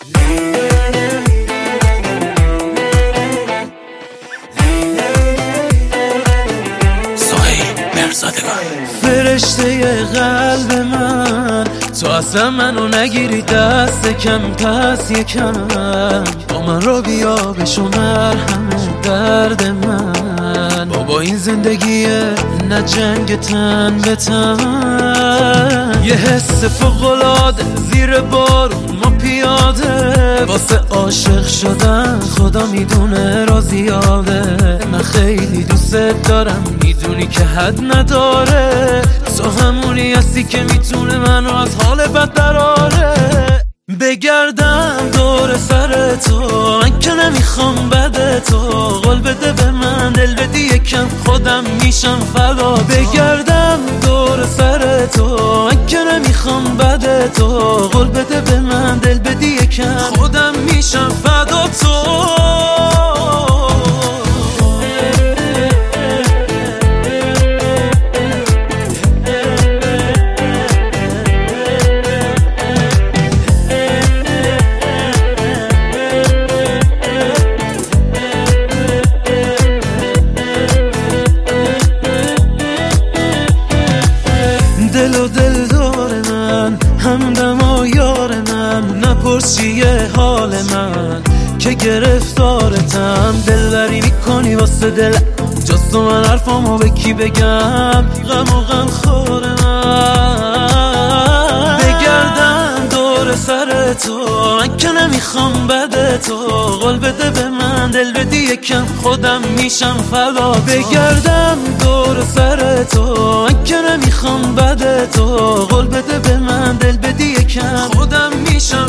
فرشته قلب من، تو اصلا منو نگیری دست کم، پس یکم با من رو بیا بشو مرهم درد من. بابا این زندگیه نه جنگ تن به تن، یه حس فوق‌العاده زیر بارون ما پیاده، واسه عاشق شدن خدا میدونه را زیاده. من خیلی دوست دارم میدونی که حد نداره، تو همونی هستی که میتونه منو از حال بد دراره. بگردم دور سر تو من که نمیخوام بده تو، قول بده به من دل بدی یکم خودم میشم فدا. بگردم دور سر تو من که نمیخوام بده تو، قول بده به من دل بدی یکم خودم میشم فدا تو. دل و دل دار من، همدم و یار من، نپرس چیه حال من که گرفتارتم. دلبری میکنی واسه دل، جز تو من حرفامو به کی بگم، غم و غم خور من. بگردم دور سر تو من که نمیخوام بده تو، قول بده به من دل بدی یکم خودم میشم فدا. بگردم دور سر تو من که نمیخوام بده تو، قول بده به من دل بدی یکم خودم میشم